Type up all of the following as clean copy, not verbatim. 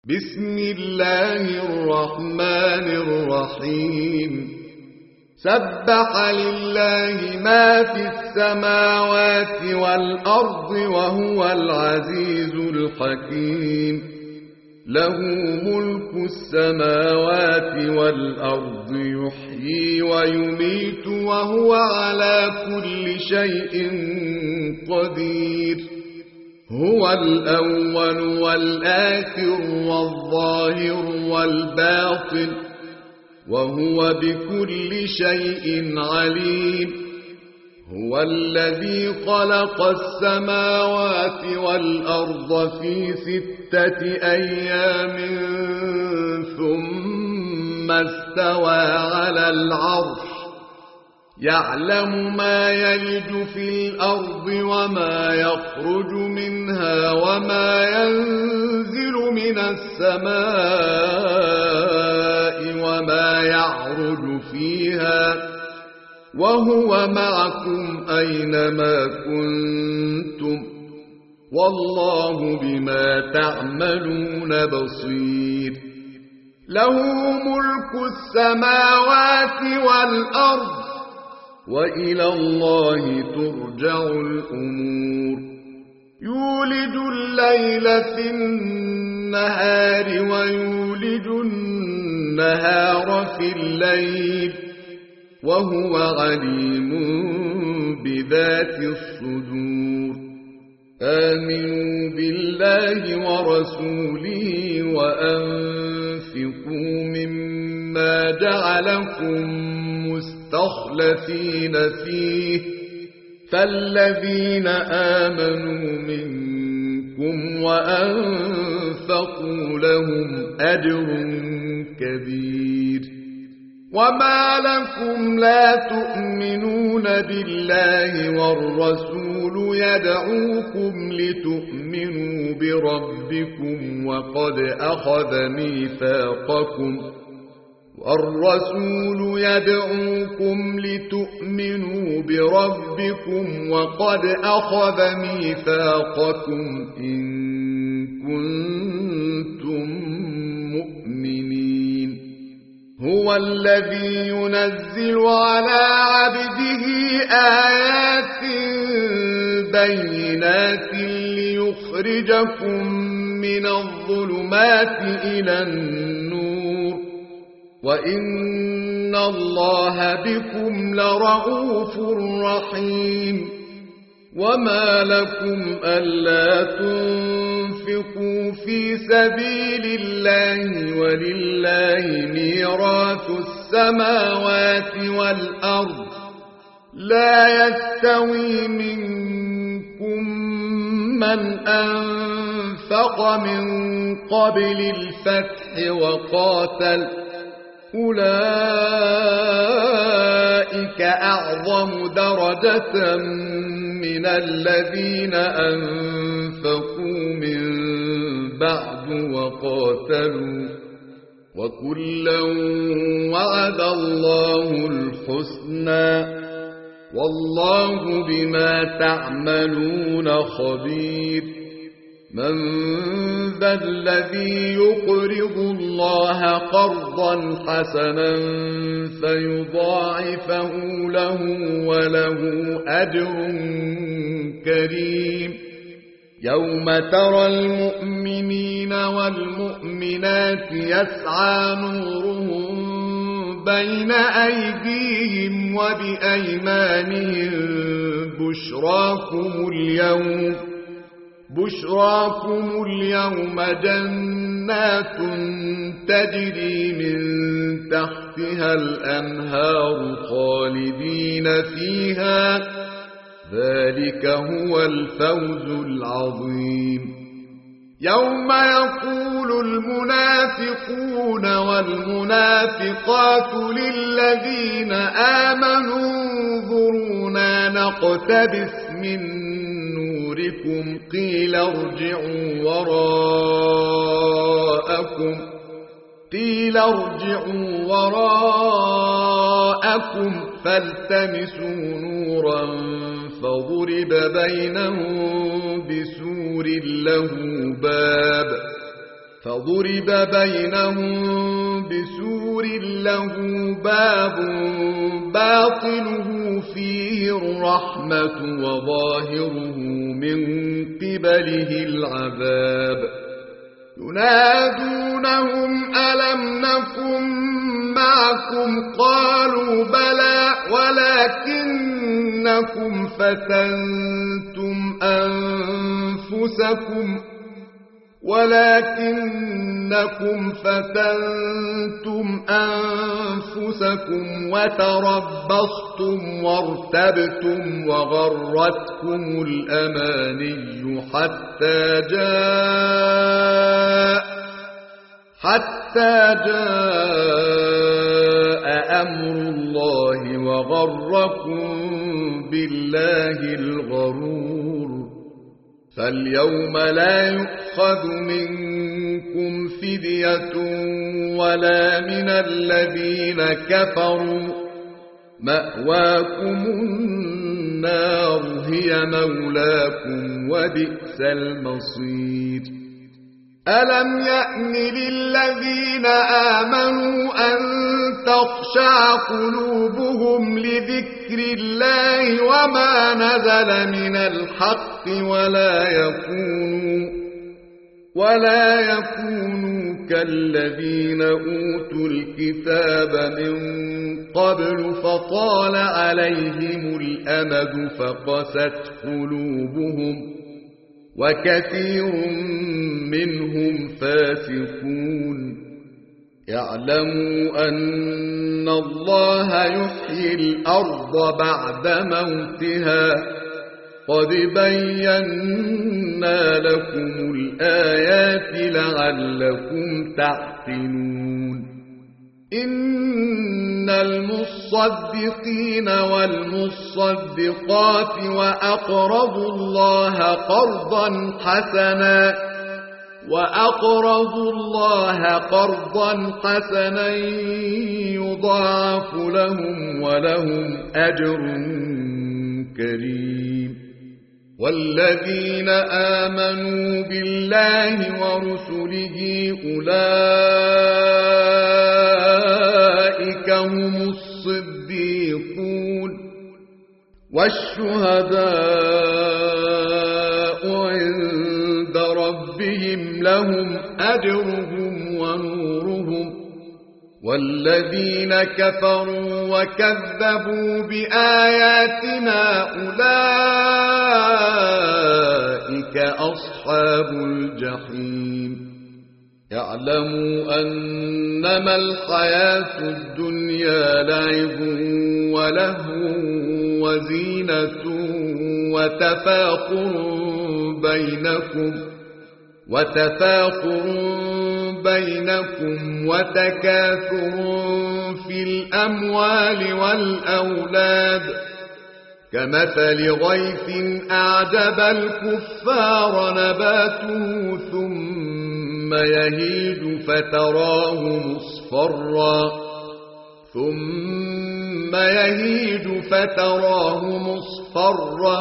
بسم الله الرحمن الرحيم سبح لله ما في السماوات والأرض وهو العزيز الحكيم له ملك السماوات والأرض يحيي ويميت وهو على كل شيء قدير هو الأول والآخر والظاهر والباطن وهو بكل شيء عليم هو الذي خلق السماوات والأرض في 6 أيام ثم استوى على العرش يعلم ما يلج في الأرض وما يخرج منها وما ينزل من السماء وما يعرج فيها وهو معكم أينما كنتم والله بما تعملون بصير له ملك السماوات والأرض وإلى الله ترجع الأمور يولج الليل في النهار ويولج النهار في الليل وهو عليم بذات الصدور آمنوا بالله ورسوله وأنفقوا مما جعلكم مستخلفين فيه فالذين آمنوا منكم وأنفقوا لهم أجر كبير وما لكم لا تؤمنون بالله والرسول يدعوكم لتؤمنوا بربكم وقد أخذ ميثاقكم والرسول يدعوكم لتؤمنوا بربكم وقد أخذ ميثاقكم إن كنتم مؤمنين هو الذي ينزل على عبده آيات بينات ليخرجكم من الظلمات إلى النور وإن الله بكم لرؤوف رحيم وما لكم ألا تنفقوا في سبيل الله ولله ميراث السماوات والأرض لا يستوي منكم من أنفق من قبل الفتح وقاتل أولئك أعظم درجة من الذين أنفقوا من بعد وقاتلوا وكلا وعد الله الحسنى والله بما تعملون خبير من ذا الذي يقرض الله قرضا حسنا فيضاعفه له وله أجر كريم يوم ترى المؤمنين والمؤمنات يسعى نورهم بين أيديهم وبأيمانهم بشراكم اليوم جنات تجري من تحتها الأنهار خالدين فيها ذلك هو الفوز العظيم يوم يقول المنافقون والمنافقات للذين آمنوا انظرونا نقتبس من نوركم قيل ارجعوا وراءكم فالتمسوا نورا فضرب بينهم بسور له باب فضرب بينهم بسور له باب باطنه فيه الرحمة وظاهره من قبله العذاب ينادونهم ألم نكن معكم قالوا بلى ولكنكم فتنتم أنفسكم وتربصتم وارتبتم وغرتكم الأماني حتى جاء أمر الله وغركم بالله الغرور فاليوم لا يؤخذ منكم فدية ولا من الذين كفروا مأواكم النار هي مولاكم وبئس المصير ألم يأن للذين آمنوا أن تخشع قلوبهم لذكر الله وما نزل من الحق ولا يكونوا كالذين أوتوا الكتاب من قبل فطال عليهم الأمد فقست قلوبهم وكثير منهم فاسقون يعلموا أن الله يحيي الأرض بعد موتها قد بينا لكم الآيات لعلكم تعقلون إن المصدقين والمصدقات وأقرضوا الله قرضا حسنا يضاعف لهم ولهم أجر كريم والذين آمنوا بالله ورسله أولئك هم الصديقون والشهداء عند ربهم لهم أجرهم ونورهم والذين كفروا وكذبوا بآياتنا أولئك أصحاب الجحيم يعلموا أنما الحياة الدنيا لعب ولهو وزينة وتفاخر بينكم وتكاثر في الأموال والأولاد كمثل غيث أعجب الكفار نباته ثم يهيج فتراه مصفرا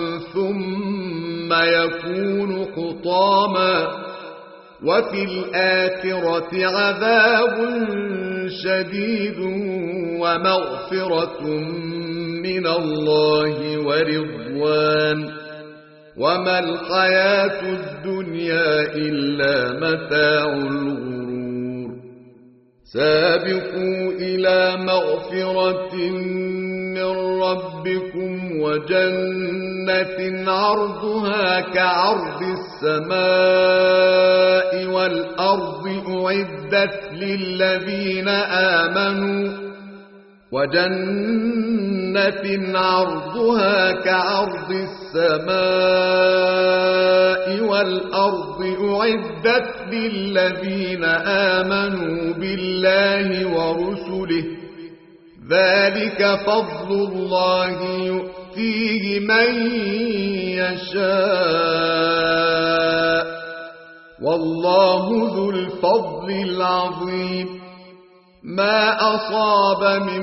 ثم يكون حطاما وفي الآخرة عذاب شديد ومغفرة من الله ورضوان وما الحياة الدنيا إلا متاع الغرور سابقوا إلى مغفرة من ربكم وجنة عرضها كعرض السماء والأرض أعدت للذين آمنوا بالله ورسله ذلك فضل الله يؤتيه من يشاء والله ذو الفضل العظيم ما أصاب من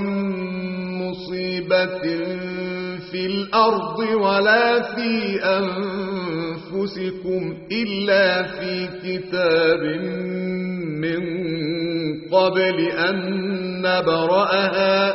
مصيبة في الأرض ولا في أنفسكم أنفسكم إلا في كتاب من قبل أن نبرأها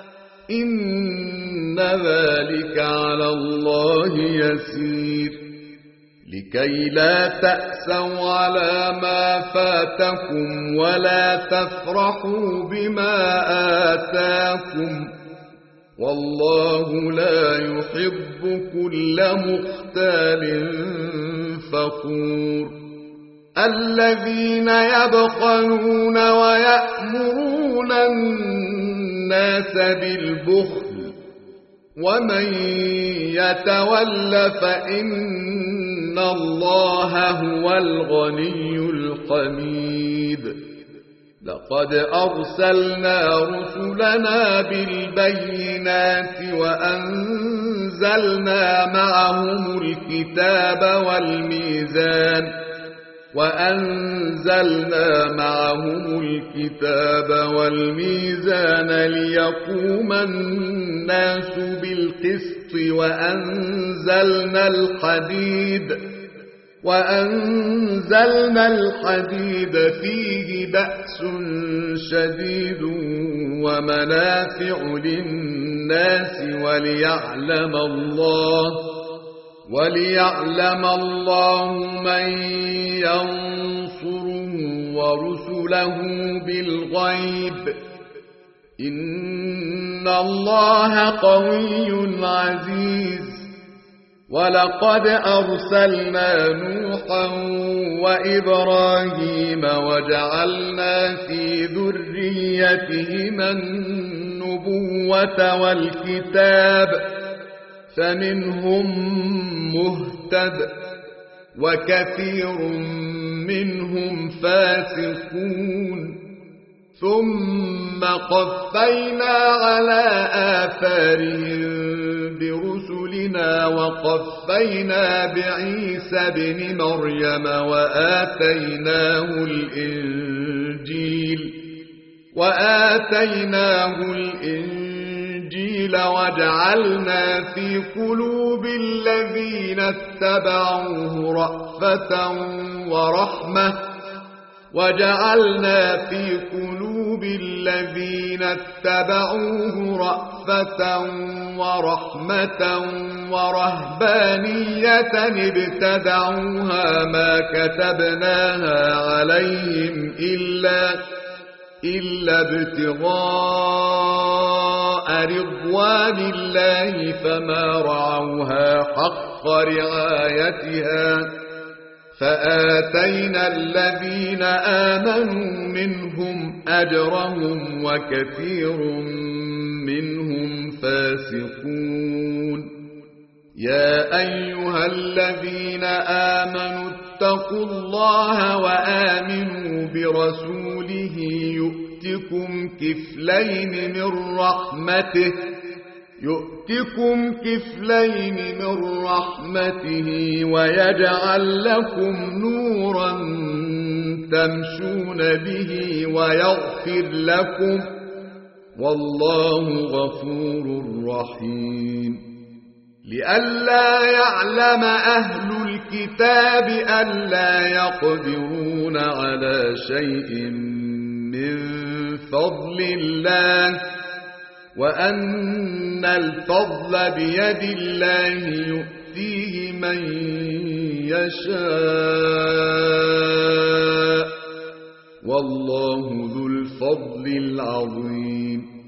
إن ذلك على الله يسير لكي لا تأسوا على ما فاتكم ولا تفرحوا بما آتاكم والله لا يحب كل مختال فخور الذين يبخلون ويأمرون الناس بالبخل ومن يتول فإن الله هو الغني الحميد لقد أرسلنا رسلنا بالبينات وأنزلنا معهم الكتاب والميزان ليقوم الناس بالقسط وأنزلنا الحديد فيه بأس شديد ومنافع للناس وليعلم الله من ينصره ورسله بالغيب إن الله قوي عزيز ولقد أرسلنا نوحا وإبراهيم وجعلنا في ذريتهما النبوة والكتاب فمنهم مهتد وكثير منهم فاسقون ثم قفينا على آثارهم برسلنا وقفينا بعيسى ابن مريم وآتيناه الإنجيل وجعلنا في قلوب الذين اتبعوه رأفة ورحمة ورهبانية ابتدعوها ما كتبناها عليهم إلا ابتغاء رضوان الله فما رعوها حق رعايتها فآتينا الذين آمنوا منهم أجرهم وكثير منهم فاسقون يا أيها الذين آمنوا اتقوا الله وآمنوا برسوله يؤتكم كفلين من رحمته ويجعل لكم نورا تمشون به ويغفر لكم والله غفور رحيم لئلا يعلم أهل الكتاب ألا يقدرون على شيء من فضل الله وأن الفضل بيد الله يؤتيه من يشاء والله ذو الفضل العظيم